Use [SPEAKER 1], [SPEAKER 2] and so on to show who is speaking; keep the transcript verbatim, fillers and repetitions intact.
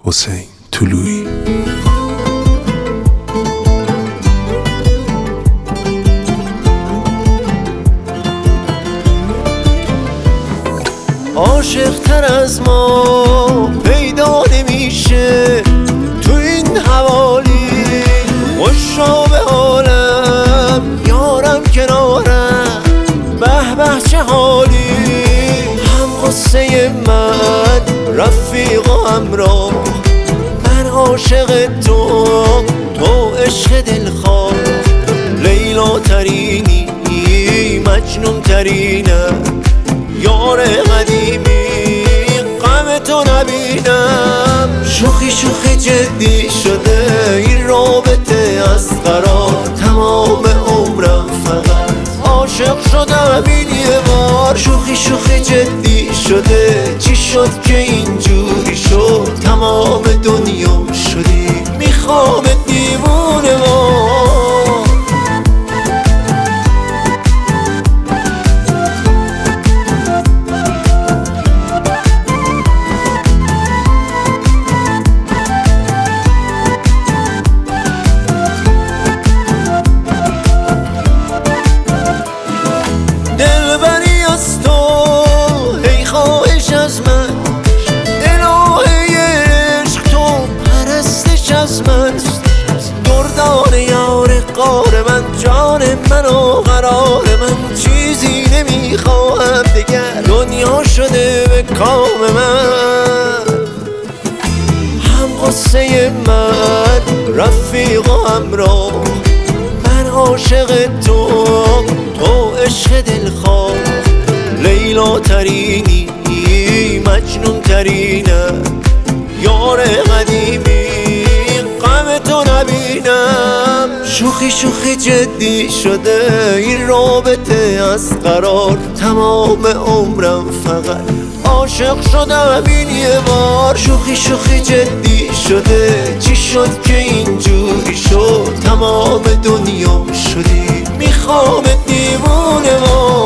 [SPEAKER 1] حسین طلویی.
[SPEAKER 2] عاشق تر از ما پیدا نمیشه تو این حوالی، خوشا به حالم یارم کنارم، به به چه حالی. هم قصه من رفیق و همراه، من عاشق تو، تو عشق دلخواه. لیلا ترینی مجنون ترینم، یار قدیمی غم تو نبینم. شوخی شوخی جدی شده این رابطه از قرار، تمام عمرم فقط عاشق شدم این یه بار. شوخی شوخی جدی شده چی شد که اینجوری شد، تمام دنیا شدی میخوام دیوونه وار. دلبری از تو هی خواهش از من، الهه عشق تو پرستش از من. دردان یار قار من، جان من و قرار من، چیزی نمیخواهم دگر، دنیا شده به کام من. هم قصه من رفیق و همراه، من عاشق تو، تو عشق دلخواه. لیلا ترینی مجنون ترینم، یار قدیمی غم تو نبینم. شوخی شوخی جدی شده این رابطه از قرار، تمام عمرم فقط عاشق شدم این یه بار. شوخی شوخی جدی شده چی شد که اینجوری شد، تمام دنیا شدی میخوام دیوونه وار.